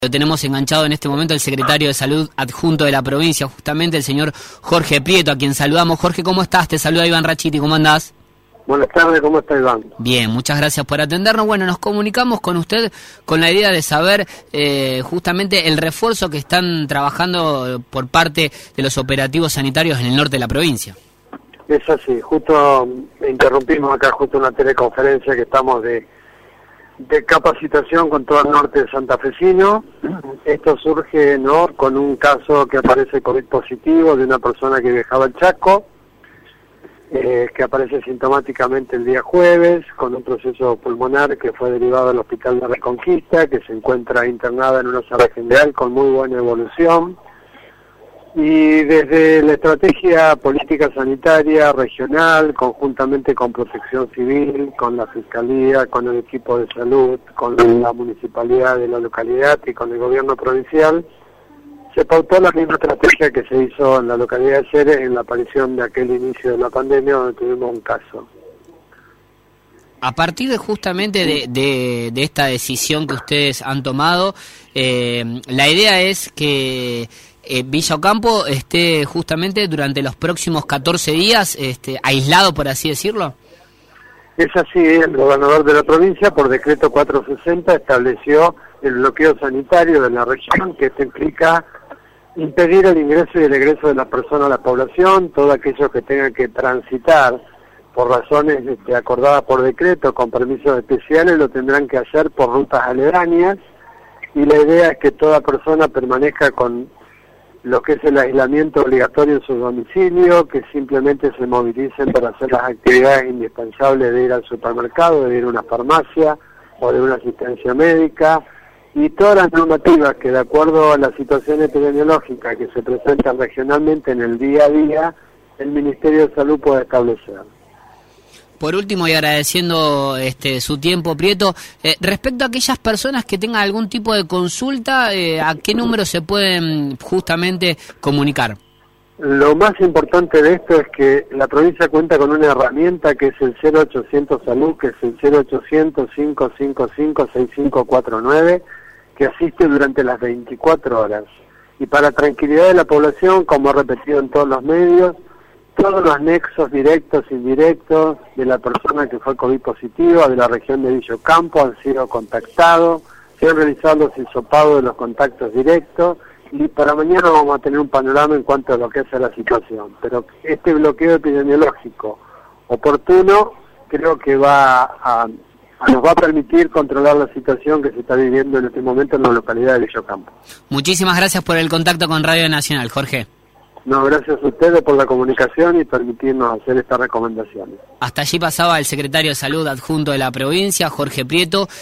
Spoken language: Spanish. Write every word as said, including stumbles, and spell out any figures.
Lo tenemos enganchado en este momento el secretario de Salud adjunto de la provincia, justamente el señor Jorge Prieto, a quien saludamos. Jorge, ¿cómo estás? Te saluda Iván Rachiti, ¿cómo andás? Buenas tardes, ¿cómo está Iván? Bien, muchas gracias por atendernos. Bueno, nos comunicamos con usted con la idea de saber eh, justamente el refuerzo que están trabajando por parte de los operativos sanitarios en el norte de la provincia. Es así, justo interrumpimos acá justo una teleconferencia que estamos de... de capacitación con todo el norte santafesino. Esto surge no con un caso que aparece COVID positivo de una persona que viajaba al Chaco, eh, que aparece sintomáticamente el día jueves, con un proceso pulmonar que fue derivado al Hospital de Reconquista, que se encuentra internada en una sala general con muy buena evolución. Y desde la estrategia política sanitaria regional, conjuntamente con Protección Civil, con la Fiscalía, con el equipo de salud, con la municipalidad de la localidad y con el gobierno provincial, se pautó la misma estrategia que se hizo en la localidad de Ceres en la aparición de aquel inicio de la pandemia donde tuvimos un caso. A partir de justamente de, de, de esta decisión que ustedes han tomado, eh, la idea es que Eh, Villa Ocampo esté justamente durante los próximos catorce días este, aislado, por así decirlo. Es así, el gobernador de la provincia, por decreto cuatrocientos sesenta, estableció el bloqueo sanitario de la región, que esto implica impedir el ingreso y el egreso de las personas a la población, todos aquellos que tengan que transitar por razones este, acordadas por decreto, con permisos especiales, lo tendrán que hacer por rutas aledañas, y la idea es que toda persona permanezca con lo que es el aislamiento obligatorio en su domicilio, que simplemente se movilicen para hacer las actividades indispensables de ir al supermercado, de ir a una farmacia o de una asistencia médica, y todas las normativas que de acuerdo a la situación epidemiológica que se presenta regionalmente en el día a día, el Ministerio de Salud puede establecer. Por último, y agradeciendo este, su tiempo, Prieto, eh, respecto a aquellas personas que tengan algún tipo de consulta, eh, ¿a qué número se pueden justamente comunicar? Lo más importante de esto es que la provincia cuenta con una herramienta que es el cero ochocientos Salud, que es el cero ochocientos, cinco cinco cinco, seis cinco cuatro nueve, que asiste durante las veinticuatro horas. Y para tranquilidad de la población, como he repetido en todos los medios, todos los nexos directos e indirectos de la persona que fue COVID positiva de la región de Villa Ocampo han sido contactados, se han realizado los hisopados de los contactos directos, y para mañana vamos a tener un panorama en cuanto a lo que es la situación. Pero este bloqueo epidemiológico oportuno creo que va a, a nos va a permitir controlar la situación que se está viviendo en este momento en la localidad de Villa Ocampo. Muchísimas gracias por el contacto con Radio Nacional, Jorge. No, gracias a ustedes por la comunicación y permitirnos hacer estas recomendaciones. Hasta allí pasaba el secretario de Salud adjunto de la provincia, Jorge Prieto.